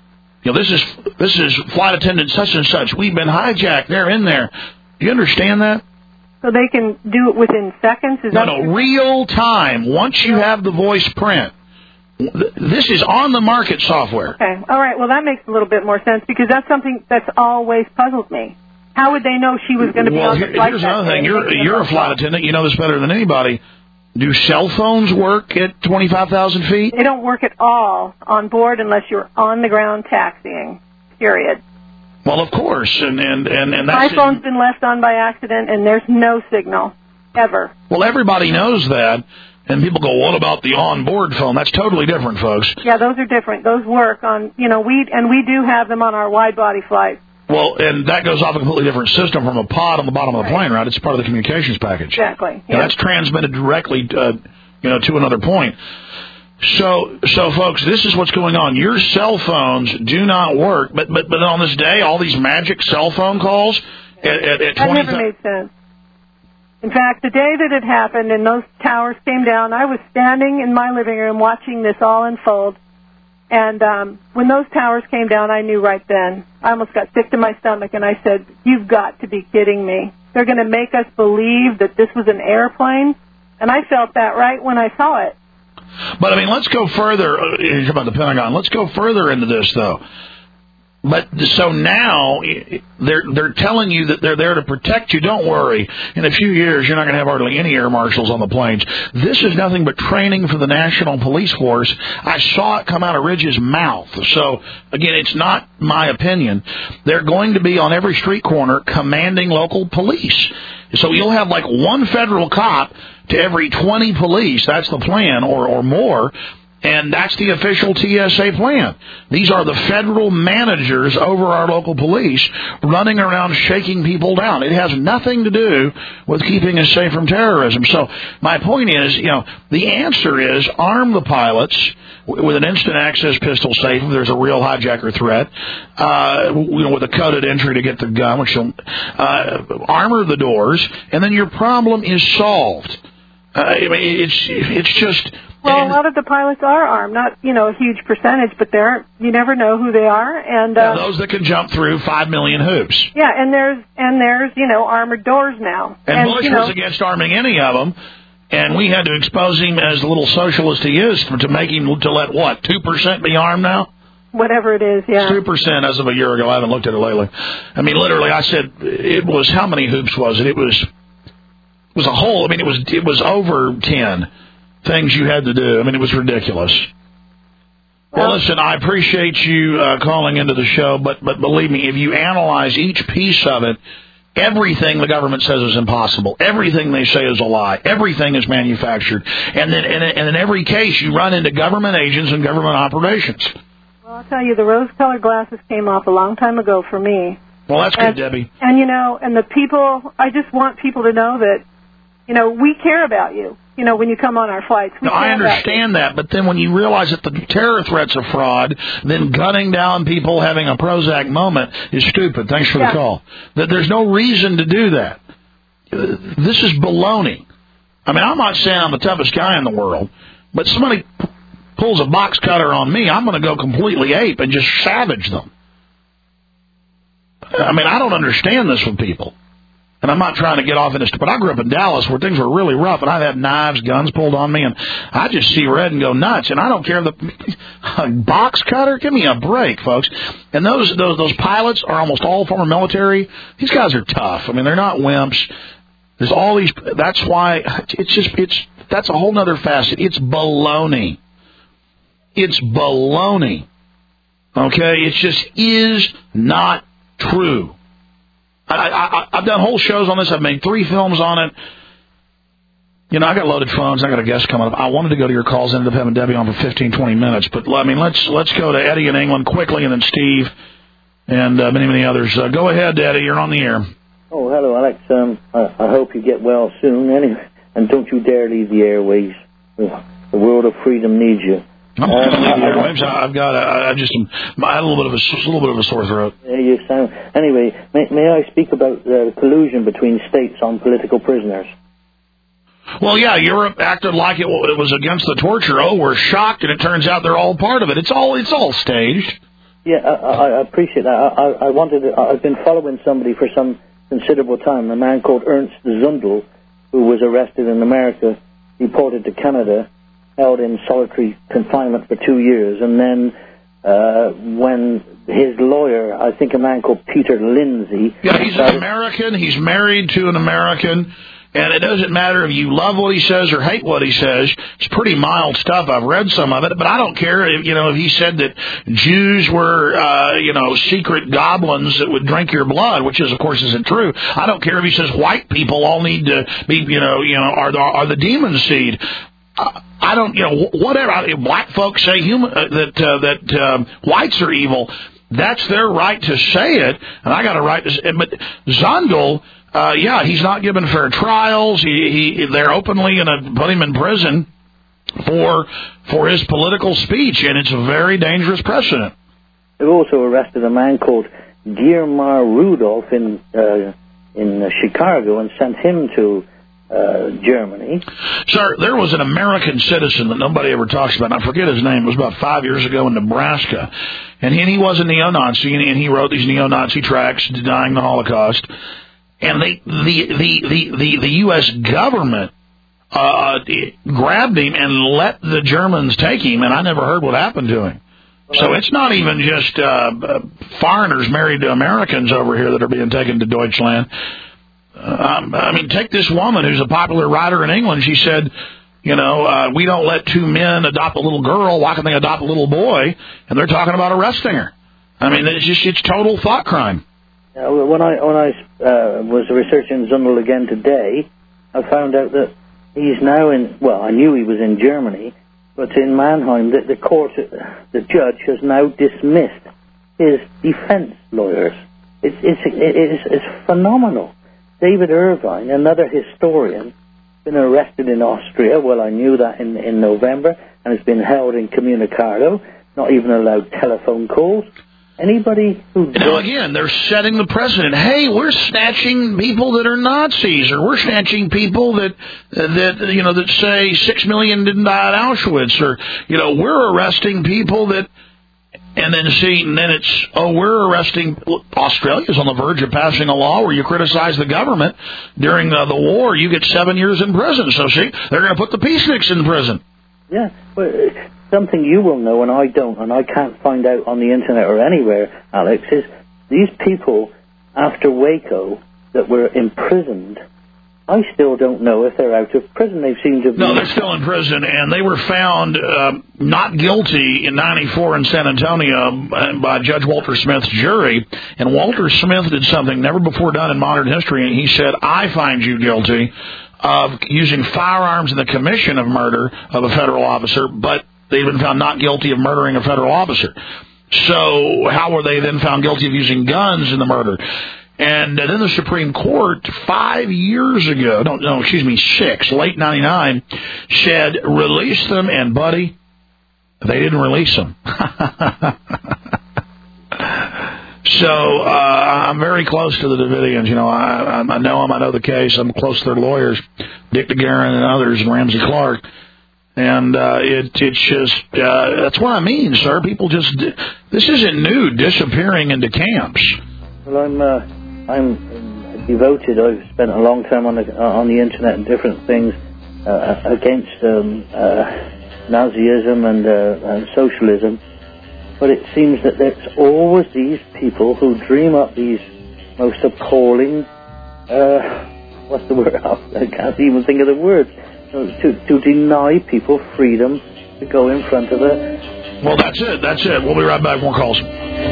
this is flight attendant such and such. We've been hijacked. They're in there. Do you understand that? So they can do it within seconds? No, real time. Once you have the voice print. This is on-the-market software. Okay. All right. Well, that makes a little bit more sense because that's something that's always puzzled me. How would they know she was going to be on the flight? Here's another thing. You're a flight attendant. You know this better than anybody. Do cell phones work at 25,000 feet? They don't work at all on board unless you're on the ground taxiing, period. Well, of course. And that's my phone's been left on by accident, and there's no signal, ever. Well, everybody knows that. And people go, what about the on-board phone? That's totally different, folks. Yeah, those are different. Those work on, we do have them on our wide-body flights. Well, and that goes off a completely different system from a pod on the bottom of the plane, right? It's part of the communications package. Exactly. Yeah. That's transmitted directly, to another point. So, folks, this is what's going on. Your cell phones do not work, but on this day, all these magic cell phone calls at 20. That never made sense. In fact, the day that it happened and those towers came down, I was standing in my living room watching this all unfold. And when those towers came down, I knew right then. I almost got sick to my stomach, and I said, "You've got to be kidding me. They're going to make us believe that this was an airplane?" And I felt that right when I saw it. But, let's go further. You're talking about the Pentagon. Let's go further into this, though. But so now they're telling you that they're there to protect you. Don't worry. In a few years, you're not going to have hardly any air marshals on the planes. This is nothing but training for the National Police Force. I saw it come out of Ridge's mouth. So, again, it's not my opinion. They're going to be on every street corner commanding local police. So you'll have like one federal cop to every 20 police. That's the plan, or more. And that's the official TSA plan. These are the federal managers over our local police running around shaking people down. It has nothing to do with keeping us safe from terrorism. So my point is, the answer is arm the pilots with an instant access pistol safe if there's a real hijacker threat, with a coded entry to get the gun, which will armor the doors, and then your problem is solved. It's just... Well, a lot of the pilots are armed, not, a huge percentage, but you never know who they are. And those that can jump through 5 million hoops. Yeah, and there's armored doors now. And Bush was against arming any of them, and we had to expose him as the little socialist he is to make him to let, 2% be armed now? Whatever it is, yeah. 2% as of a year ago. I haven't looked at it lately. I mean, literally, I said, it was, how many hoops was it? It was a whole, it was over 10 things you had to do. I mean, it was ridiculous. Well, listen, I appreciate you calling into the show, but believe me, if you analyze each piece of it, everything the government says is impossible. Everything they say is a lie. Everything is manufactured. And then in every case, you run into government agents and government operations. Well, I'll tell you, the rose-colored glasses came off a long time ago for me. Well, that's good, Debbie. And, and the people, I just want people to know that, we care about you. When you come on our flights. No, I understand that, but then when you realize that the terror threat's a fraud, then gunning down people having a Prozac moment is stupid. Thanks for the call. There's no reason to do that. This is baloney. I mean, I'm not saying I'm the toughest guy in the world, but somebody pulls a box cutter on me, I'm going to go completely ape and just savage them. I mean, I don't understand this with people. And I'm not trying to get off in this, but I grew up in Dallas where things were really rough, and I've had knives, guns pulled on me, and I just see red and go nuts. And I don't care a box cutter. Give me a break, folks. And those pilots are almost all former military. These guys are tough. I mean, they're not wimps. There's all these. That's why that's a whole nother facet. It's baloney. It's baloney. Okay, it just is not true. I've done whole shows on this. I've made 3 films on it. I got loaded phones. I got a guest coming up. I wanted to go to your calls. Ended up having Debbie on for 15, 20 minutes. But, let's go to Eddie in England quickly, and then Steve and many others. Go ahead, Eddie. You're on the air. Oh, hello, Alex. I hope you get well soon. Anyway, and don't you dare leave the airways. The world of freedom needs you. I'm going to leave the airwaves. I had a little bit of a sore throat. Yeah, you sound. Anyway, may I speak about the collusion between states on political prisoners? Well, yeah, Europe acted like it was against the torture. Oh, we're shocked, and it turns out they're all part of it. It's all staged. Yeah, I appreciate that. I've been following somebody for some considerable time. A man called Ernst Zundel, who was arrested in America, deported to Canada, held in solitary confinement for 2 years, and then when his lawyer, I think a man called Peter Lindsay... Yeah, he's an American, he's married to an American, and it doesn't matter if you love what he says or hate what he says. It's pretty mild stuff. I've read some of it, but I don't care if he said that Jews were, secret goblins that would drink your blood, which of course isn't true. I don't care if he says white people all need to be, are the demon seed. I don't, whatever. Black folks say that whites are evil. That's their right to say it, and I got a right to say it. But Zundel, he's not given fair trials. They're openly going to put him in prison for his political speech, and it's a very dangerous precedent. They've also arrested a man called Diarmar Rudolph in Chicago and sent him to Germany. Sir, there was an American citizen that nobody ever talks about, and I forget his name. It was about 5 years ago in Nebraska, and he was a neo-Nazi, and he wrote these neo-Nazi tracts denying the Holocaust. And the U.S. government grabbed him and let the Germans take him, and I never heard what happened to him. So it's not even just foreigners married to Americans over here that are being taken to Deutschland. Take this woman who's a popular writer in England. She said, we don't let 2 men adopt a little girl. Why can they adopt a little boy? And they're talking about arresting her. It's total thought crime. When I was researching Zundel again today, I found out that he's now I knew he was in Germany, but in Mannheim, the judge has now dismissed his defense lawyers. It's phenomenal. David Irvine, another historian, been arrested in Austria. Well, I knew that in November, and has been held incommunicado, not even allowed telephone calls. Anybody who... again, they're setting the precedent. Hey, we're snatching people that are Nazis, or we're snatching people that say 6 million didn't die at Auschwitz, or, we're arresting people that... And then it's, we're arresting... Australia's on the verge of passing a law where you criticize the government during the war, you get 7 years in prison. So, see, they're going to put the peaceniks in prison. Yeah, but something you will know and I don't, and I can't find out on the internet or anywhere, Alex, is these people, after Waco, that were imprisoned, I still don't know if they're out of prison. They seem to be... No, they're still in prison, and they were found not guilty in 94 in San Antonio by Judge Walter Smith's jury. And Walter Smith did something never before done in modern history, and he said, I find you guilty of using firearms in the commission of murder of a federal officer, but they've been found not guilty of murdering a federal officer. So how were they then found guilty of using guns in the murder? And then the Supreme Court 5 years ago, late 99, said, release them, and buddy, they didn't release them. So I'm very close to the Davidians. I know them. I know the case. I'm close to their lawyers, Dick DeGuerin and others, and Ramsey Clark. And it's just that's what I mean, sir. People this isn't new, disappearing into camps. Well, I'm devoted. I've spent a long time on the internet and different things against Nazism and socialism. But it seems that there's always these people who dream up these most appalling, what's the word? I can't even think of the word. To deny people freedom to go in front of a... Well, that's it. We'll be right back. More calls.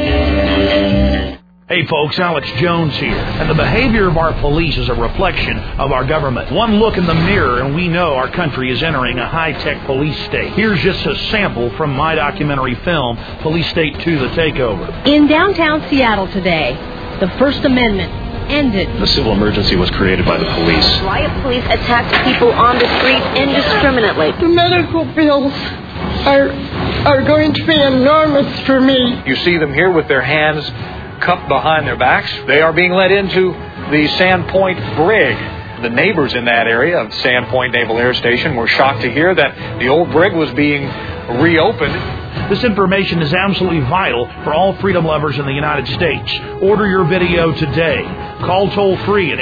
Hey folks, Alex Jones here, and the behavior of our police is a reflection of our government. One look in the mirror and we know our country is entering a high-tech police state. Here's just a sample from my documentary film, Police State 2: The Takeover. In downtown Seattle today, the First Amendment ended. The civil emergency was created by the police. Riot police attacked people on the street indiscriminately. The medical bills are going to be enormous for me. You see them here with their hands cupped behind their backs. They are being led into the Sandpoint Brig. The neighbors in that area of Sandpoint Naval Air Station were shocked to hear that the old brig was being reopened. This information is absolutely vital for all freedom lovers in the United States. Order your video today. Call toll-free at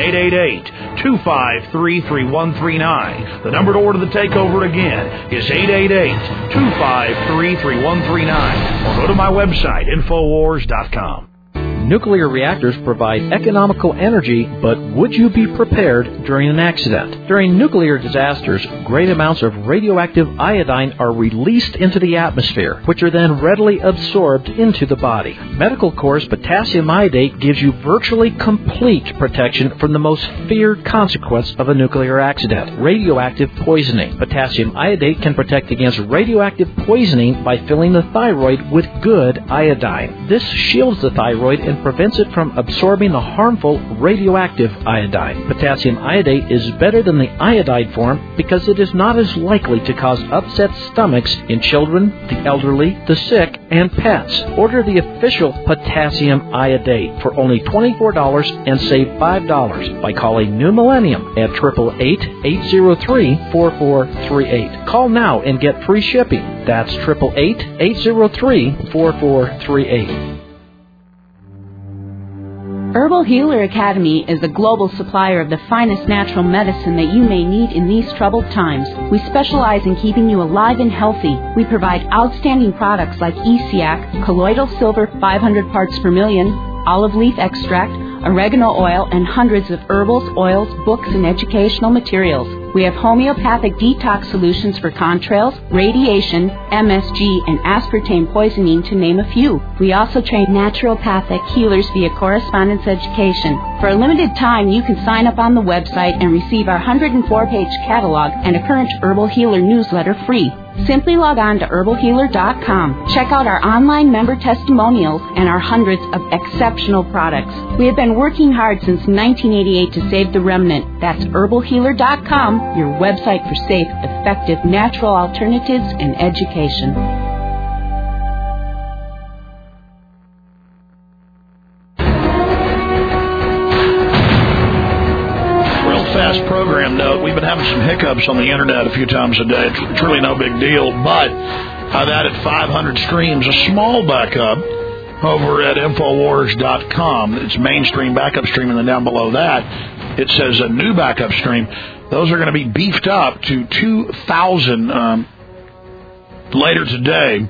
888-253-3139. The number to order the takeover again is 888-253-3139. Or go to my website, Infowars.com. Nuclear reactors provide economical energy, but would you be prepared during an accident? During nuclear disasters, great amounts of radioactive iodine are released into the atmosphere, which are then readily absorbed into the body. Medical Corps' potassium iodate gives you virtually complete protection from the most feared consequence of a nuclear accident, radioactive poisoning. Potassium iodate can protect against radioactive poisoning by filling the thyroid with good iodine. This shields the thyroid and prevents it from absorbing the harmful radioactive iodine. Potassium iodate is better than the iodide form because it is not as likely to cause upset stomachs in children, the elderly, the sick, and pets. Order the official potassium iodate for only $24 and save $5 by calling New Millennium at 888-803-4438. Call now and get free shipping. That's 888-803-4438. Herbal Healer Academy is the global supplier of the finest natural medicine that you may need in these troubled times. We specialize in keeping you alive and healthy. We provide outstanding products like ESEAC, colloidal silver 500 parts per million, olive leaf extract, oregano oil, and hundreds of herbals, oils, books, and educational materials. We have homeopathic detox solutions for contrails, radiation, MSG, and aspartame poisoning, to name a few. We also train naturopathic healers via correspondence education. For a limited time, you can sign up on the website and receive our 104-page catalog and a current Herbal Healer newsletter free. Simply log on to herbalhealer.com. Check out our online member testimonials and our hundreds of exceptional products. We have been working hard since 1988 to save the remnant. That's herbalhealer.com, your website for safe, effective, natural alternatives and education. last program note, we've been having some hiccups on the internet a few times a day. It's really no big deal, but I've added 500 streams, a small backup over at Infowars.com. It's mainstream backup stream, and then down below that, it says a new backup stream. Those are going to be beefed up to 2,000 later today.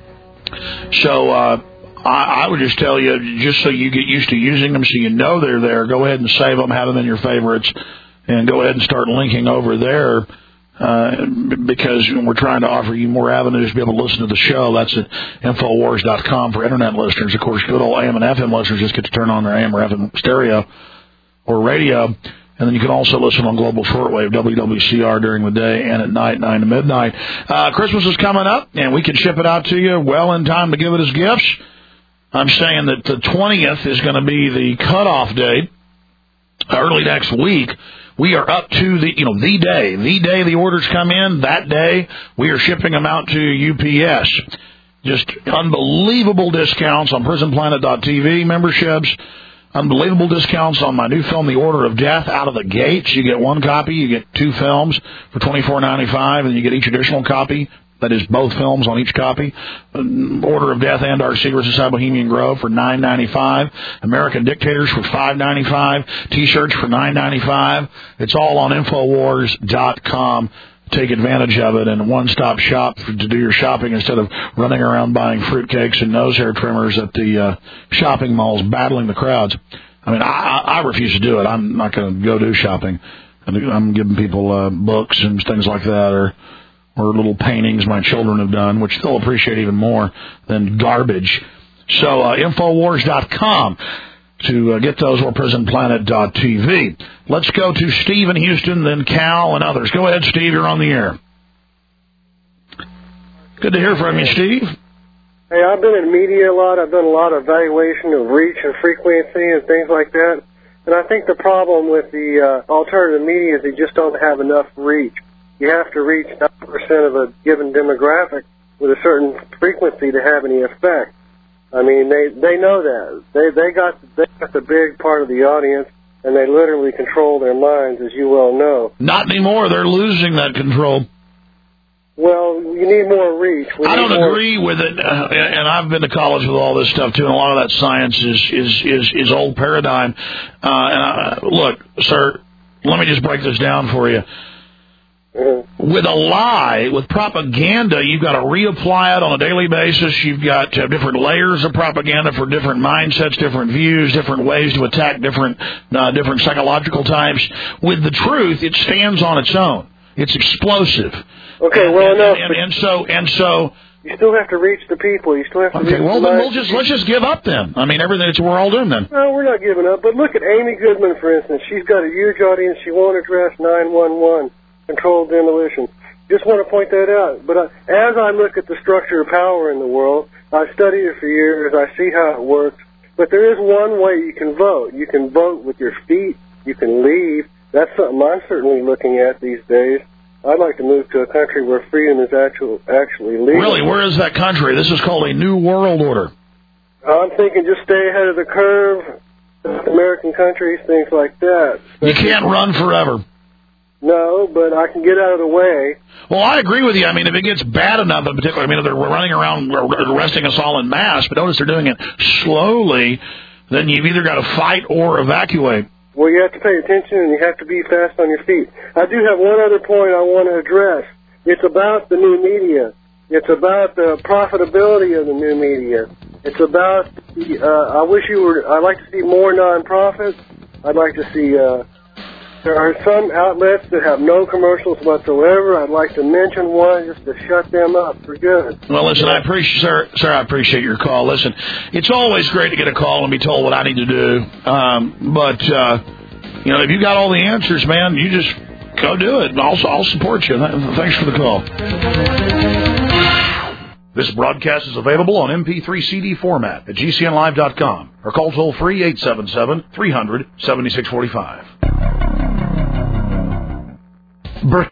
So I would just tell you, just so you get used to using them, so you know they're there, go ahead and save them, have them in your favorites, and go ahead and start linking over there. Because we're trying to offer you more avenues to be able to listen to the show. That's at Infowars.com for Internet listeners. Of course, good old AM and FM listeners just get to turn on their AM or FM stereo or radio. And then you can also listen on Global Shortwave, WWCR, during the day and at night, 9 to midnight. Christmas is coming up, and we can ship it out to you well in time to give it as gifts. I'm saying that the 20th is going to be the cutoff date, early next week. We are up to the day the orders come in, that day we are shipping them out to UPS. Just unbelievable discounts on PrisonPlanet.tv memberships, unbelievable discounts on my new film, The Order of Death, out of the gates. You get one copy, you get 2 films for $24.95, and you get each additional copy. That is both films on each copy. Order of Death and Dark Secrets Inside Bohemian Grove for $9.95. American Dictators for $5.95. T-shirts for $9.95. It's all on Infowars.com. Take advantage of it, and a one-stop shop to do your shopping instead of running around buying fruitcakes and nose hair trimmers at the shopping malls, battling the crowds. I mean, I refuse to do it. I'm not going to go do shopping. I'm giving people books and things like that, or little paintings my children have done, which they'll appreciate even more than garbage. So Infowars.com to get those, or PrisonPlanet.tv. Let's go to Steve in Houston, then Cal and others. Go ahead, Steve. You're on the air. Good to hear from you, Steve. Hey, I've been in media a lot. I've done a lot of evaluation of reach and frequency and things like that. And I think the problem with the alternative media is they just don't have enough reach. You have to reach 90% of a given demographic with a certain frequency to have any effect. I mean, they know that. They got the big part of the audience, and they literally control their minds, as you well know. Not anymore. They're losing that control. Well, you need more reach. I don't agree with it, and I've been to college with all this stuff too, and a lot of that science is old paradigm. Look, sir, let me just break this down for you. With a lie, with propaganda, you've got to reapply it on a daily basis. You've got different layers of propaganda for different mindsets, different views, different ways to attack different psychological types. With the truth, it stands on its own. It's explosive. Okay, well enough. And so. You still have to reach the people. You still have to. Okay, well then let's just give up then. I mean, everything we're all doing then. No, we're not giving up. But look at Amy Goodman, for instance. She's got a huge audience. She won't address 911. Controlled demolition. Just want to point that out. But as I look at the structure of power in the world, I've studied it for years. I see how it works. But there is one way you can vote. You can vote with your feet. You can leave. That's something I'm certainly looking at these days. I'd like to move to a country where freedom is actually legal. Really? Where is that country? This is called a New World Order. I'm thinking just stay ahead of the curve. American countries, things like that. You can't run forever. No, but I can get out of the way. Well, I agree with you. I mean, if it gets bad enough in particular, I mean, if they're running around arresting us all en masse, but notice they're doing it slowly, then you've either got to fight or evacuate. Well, you have to pay attention and you have to be fast on your feet. I do have one other point I want to address. It's about the new media. It's about the profitability of the new media. It's about I'd like to see more nonprofits. I'd like to see, there are some outlets that have no commercials whatsoever. I'd like to mention one just to shut them up for good. Well, listen, I appreciate, sir, I appreciate your call. Listen, it's always great to get a call and be told what I need to do. But if you got all the answers, man, you just go do it. I'll support you. Thanks for the call. This broadcast is available on MP3 CD format at GCNlive.com or call toll-free 877-300-7645.